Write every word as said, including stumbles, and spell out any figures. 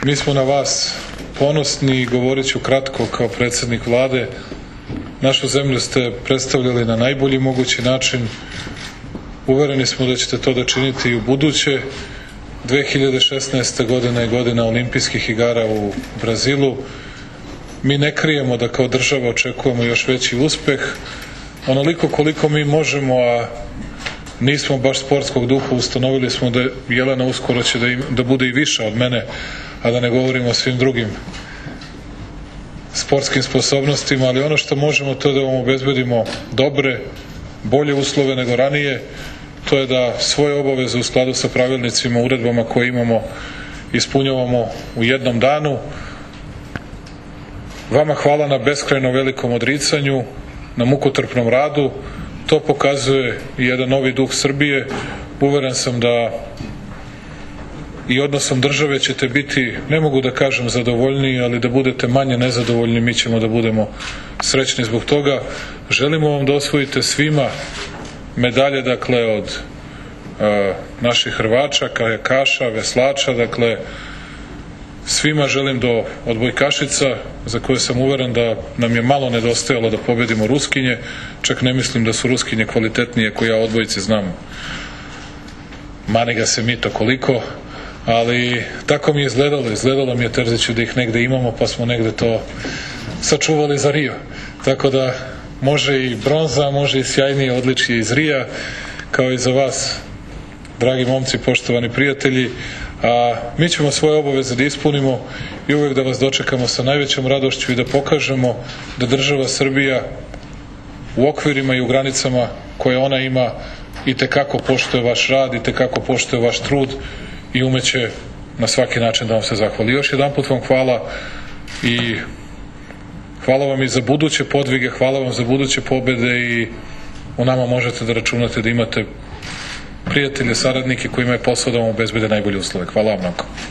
Mi smo na vas ponosni i govorit ću kratko kao predsjednik vlade. Našu zemlju ste predstavljali na najbolji mogući način. Uvereni smo da ćete to da činite i u buduće. dve hiljade šesnaesta. godina je godina olimpijskih igara u Brazilu. Mi ne krijemo da kao država očekujemo još veći uspeh. Onoliko koliko mi možemo, a nismo baš sportskog duha, ustanovili smo da Jelena uskoro će da, im, da bude i viša od mene, a da ne govorimo o svim drugim sportskim sposobnostima, ali ono što možemo to je da vam obezbedimo dobre, bolje uslove nego ranije, to je da svoje obaveze u skladu sa pravilnicima, uredbama koje imamo ispunjavamo u jednom danu. Vama hvala na beskrajno velikom odricanju, na mukotrpnom radu. To pokazuje i jedan novi duh Srbije. Uveren sam da i odnosom države ćete biti, ne mogu da kažem zadovoljniji, ali da budete manje nezadovoljni, mi ćemo da budemo srećni zbog toga. Želimo vam da osvojite svima medalje, dakle, od uh, naših Hrvača, kajakaša, veslača, dakle, svima želim do odbojkašica, za koje sam uveren da nam je malo nedostajalo da pobedimo Ruskinje, čak ne mislim da su Ruskinje kvalitetnije koje ja odbojci znam. Mani ga se mito koliko, ali tako mi je izgledalo, izgledalo mi je, Terziću, da ih negde imamo, pa smo negde to sačuvali za Rio. Tako da može i bronza, može i sjajnije odličje iz Rija, kao i za vas, dragi momci, poštovani prijatelji. A mi ćemo svoje obaveze da ispunimo i uvek da vas dočekamo sa najvećom radošću i da pokažemo da država Srbija u okvirima i u granicama koje ona ima i tekako poštuje vaš rad, i tekako poštuje vaš trud i umeće na svaki način da vam se zahvali. Još jedan put vam hvala i hvala vam i za buduće podvige, hvala vam za buduće pobede i u nama možete da računate da imate prijatelje, saradnike kojima je posao da vam obezbede najbolje uslove. Hvala vam mnogo.